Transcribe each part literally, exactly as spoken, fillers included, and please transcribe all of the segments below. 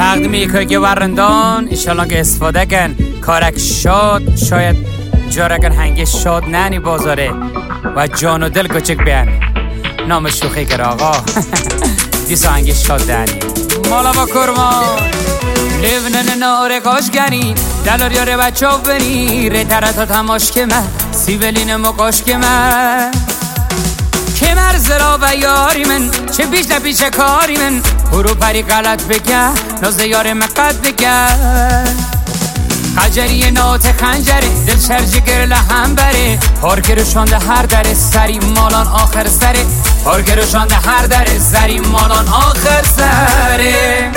تقدیمی که ورندان ایشالله که استفاده کن کارک شاد شاید جارکن هنگه شاد نانی بازاره و جان و دل کچک بیان نام شوخی کر آقا دیسا هنگه شاد دانی مالا با کرمان لیونن ناره کاشگنی دلار یاره بچه ها بری ری ترتا تماش که من سیولین مقاش که من که مرزرا و یاری من چه بیش نپیش کاری من برو پری غلط بکن نازه یار مقد بکن قجری نات خنجره دل شرجه گرله هم بره پارکر شانده هر در سری مالان آخر سره پارکر شانده هر در سری مالان آخر سره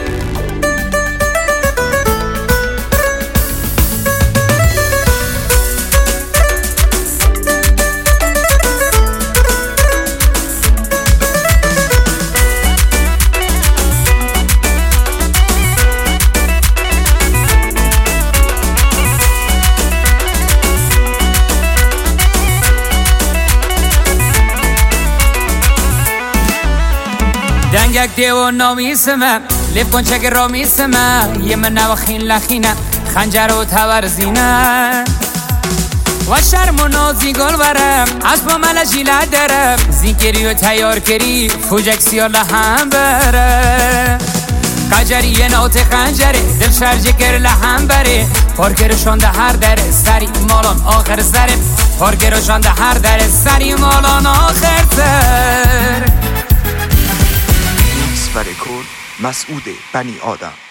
دنگک دیو نامیسمه لیف کن چک رامیسمه یه من نواخین لخینه خنجر و تورزینه و شرم و نازی گل برم اسب و ملجی لدرم زیگری و تیار کری فوجک سیاله هم بره قجری یه نوت خنجره دل شرجه کرله هم بره پارکرشانده هر در سری مالان آخر سره پارکرشانده هر در سری مالان آخر سر برکور مسعود بنی آدم